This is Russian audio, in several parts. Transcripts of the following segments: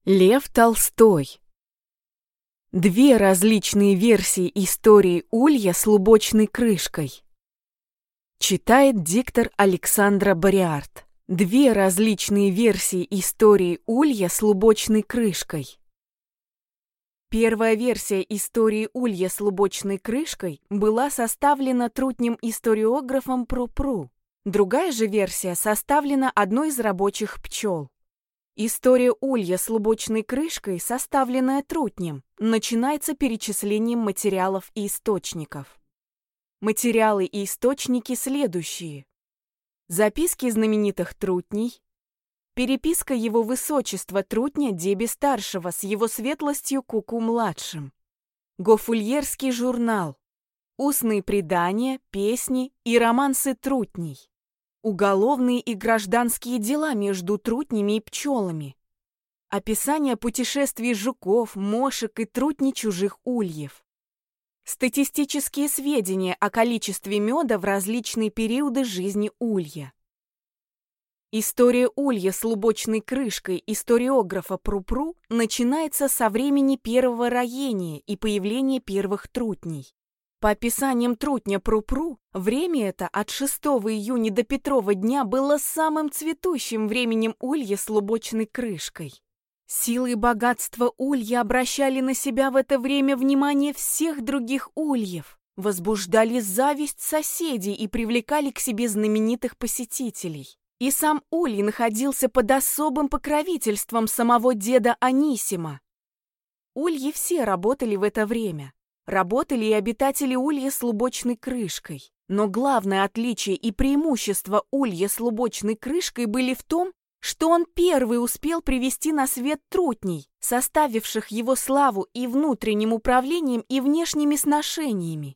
Лев Толстой. Две различные версии истории улья с лубочной крышкой. Читает диктор Александра Бариарт. Две различные версии истории улья с лубочной крышкой. Первая версия истории улья с лубочной крышкой была составлена трутнем-историографом Пру-Пру. Другая же версия составлена одной из рабочих пчел. История улья с лубочной крышкой, составленная трутнем, начинается перечислением материалов и источников. Материалы и источники следующие. Записки знаменитых трутней, переписка его высочества трутня Деби-старшего с его светлостью Куку-младшим, Гофульерский журнал, устные предания, песни и романсы трутней, уголовные и гражданские дела между трутнями и пчелами, описание путешествий жуков, мошек и трутней чужих ульев, статистические сведения о количестве меда в различные периоды жизни улья. История улья с лубочной крышкой историографа Пру-Пру начинается со времени первого роения и появления первых трутней. По описаниям трутня Пру-Пру, время это от 6 июня до Петрова дня было самым цветущим временем улья с лубочной крышкой. Силы и богатство улья обращали на себя в это время внимание всех других ульев, возбуждали зависть соседей и привлекали к себе знаменитых посетителей. И сам улей находился под особым покровительством самого деда Анисима. Ульи все работали в это время. Работали и обитатели улья с лубочной крышкой. Но главное отличие и преимущество улья с лубочной крышкой были в том, что он первый успел привести на свет трутней, составивших его славу и внутренним управлением, и внешними сношениями.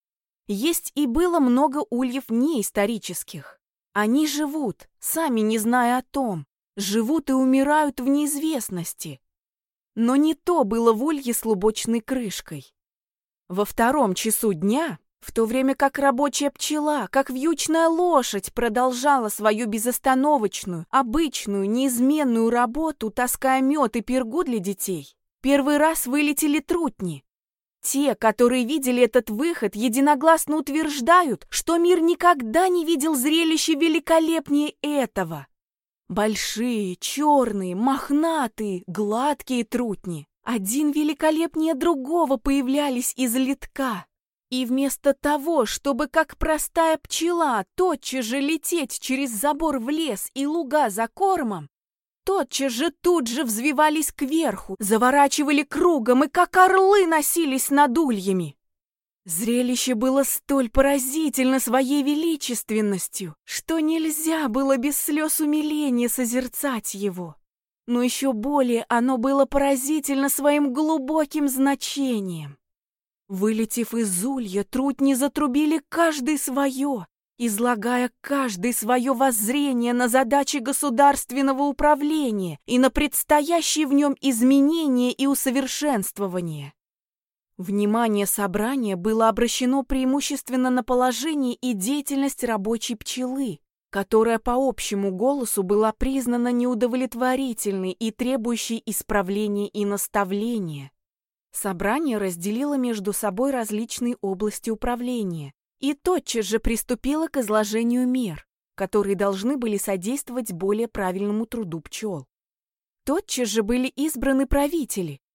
Есть и было много ульев неисторических. Они живут, сами не зная о том, живут и умирают в неизвестности. Но не то было в улье с лубочной крышкой. Во 2 часу дня, в то время как рабочая пчела, как вьючная лошадь, продолжала свою безостановочную, обычную, неизменную работу, таская мед и пергу для детей, первый раз вылетели трутни. Те, которые видели этот выход, единогласно утверждают, что мир никогда не видел зрелища великолепнее этого. Большие, черные, мохнатые, гладкие трутни, один великолепнее другого, появлялись из литка. И вместо того, чтобы, как простая пчела, тотчас же лететь через забор в лес и луга за кормом, тотчас же тут же взвивались кверху, заворачивали кругом и, как орлы, носились над ульями. Зрелище было столь поразительно своей величественностью, что нельзя было без слез умиления созерцать его. Но еще более оно было поразительно своим глубоким значением. Вылетев из улья, трутни затрубили каждый свое, излагая каждый свое воззрение на задачи государственного управления и на предстоящие в нем изменения и усовершенствования. Внимание собрания было обращено преимущественно на положение и деятельность рабочей пчелы, которая по общему голосу была признана неудовлетворительной и требующей исправления и наставления. Собрание разделило между собой различные области управления и тотчас же приступило к изложению мер, которые должны были содействовать более правильному труду пчел. Тотчас же были избраны правители,